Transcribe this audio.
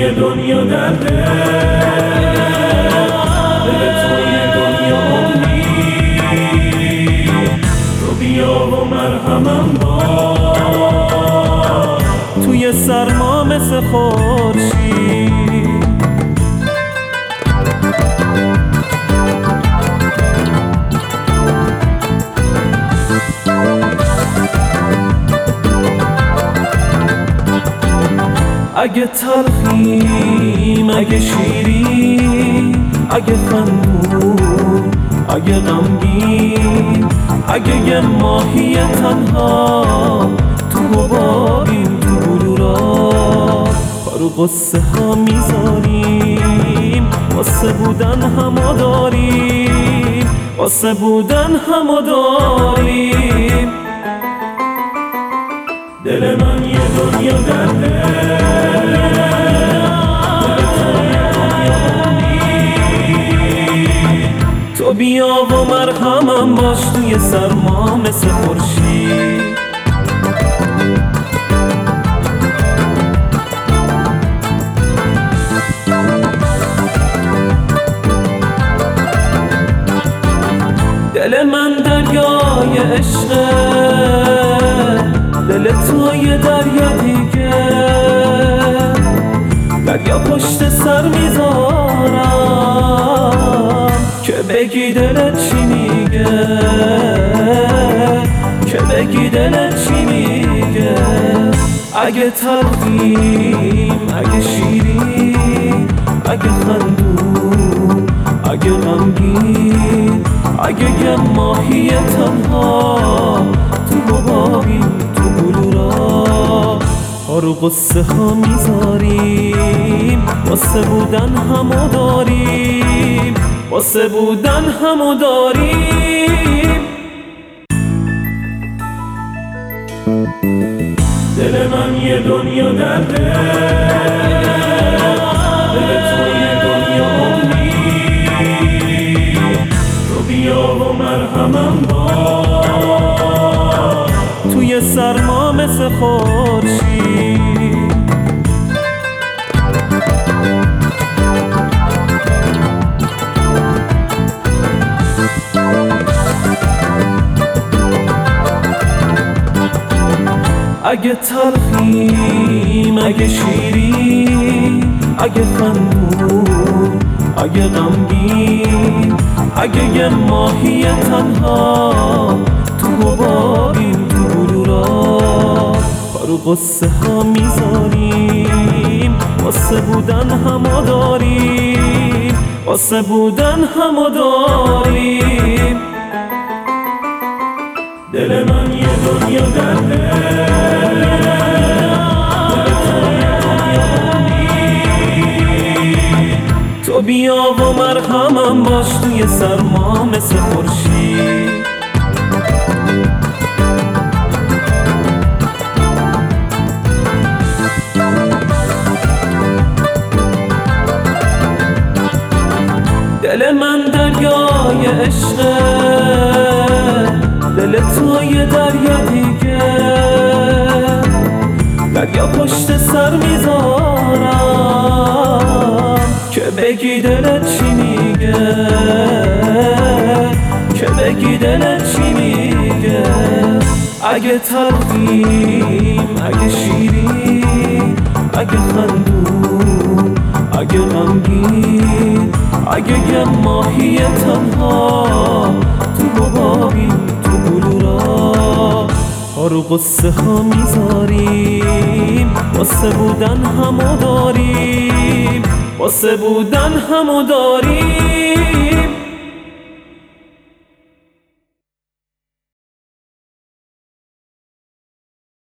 دنیا درده، دل توی دنیا امید، تو بیا و مرهمم باش توی سرما مثل خورشید. اگه تلخیم، اگه شیرین، اگه خندون، اگه غمگین، اگه یه ماهی تنها تو حبابیم، تو بلورا کارو قصه ها میذاریم، واسه بودن همو داریم، واسه بودن همو داریم. دل من یه دنیا درده، دل توی دنیا امید، تو بیا و مرهمم باش توی سرما مثل خورشید. دل من دریای عشقه، دل تو یه دریا دیگه، دریا پشت سر میذارم که بگی دلت چی میگه، که بگی دلت چی میگه. اگه تلخیم، اگه شیرین، اگه خندون، اگه غمگین، اگه یه ماهی تنها تو حبابیم، تو بلورا کارو قصه ها میذاریم، واسه بودن همو داریم، واسه بودن همو داریم. دل من یه دنیا درده، دل توی دنیا امید، تو بیا و مرهمم باش توی سرما مثل خورشید. اگه تلخیم، اگه شیرین، اگه خندون، اگه غمگین، اگه یه ماهی تنها تو حبابیم، تو بلورا کارو قصه ها میذاریم، واسه بودن همو داریم، واسه بودن همو داریم. دل من یه دنیا درده، دل توی دنیا امید، تو بیا و مرهمم باش توی سرما مثل خورشید. دل من دریای عشقه، دل تو یه دریا دیگه، دریا پشت سر میذارم که بگی دلت چی میگه، که بگی دلت چی میگه. اگه تلخیم، اگه شیرین، اگه خندون، اگه غمگین، اگه یه ماهی تنها تو حبابیم، تو بلورا کارو قصه ها میذاریم، واسه بودن همو داریم، واسه بودن همو داریم.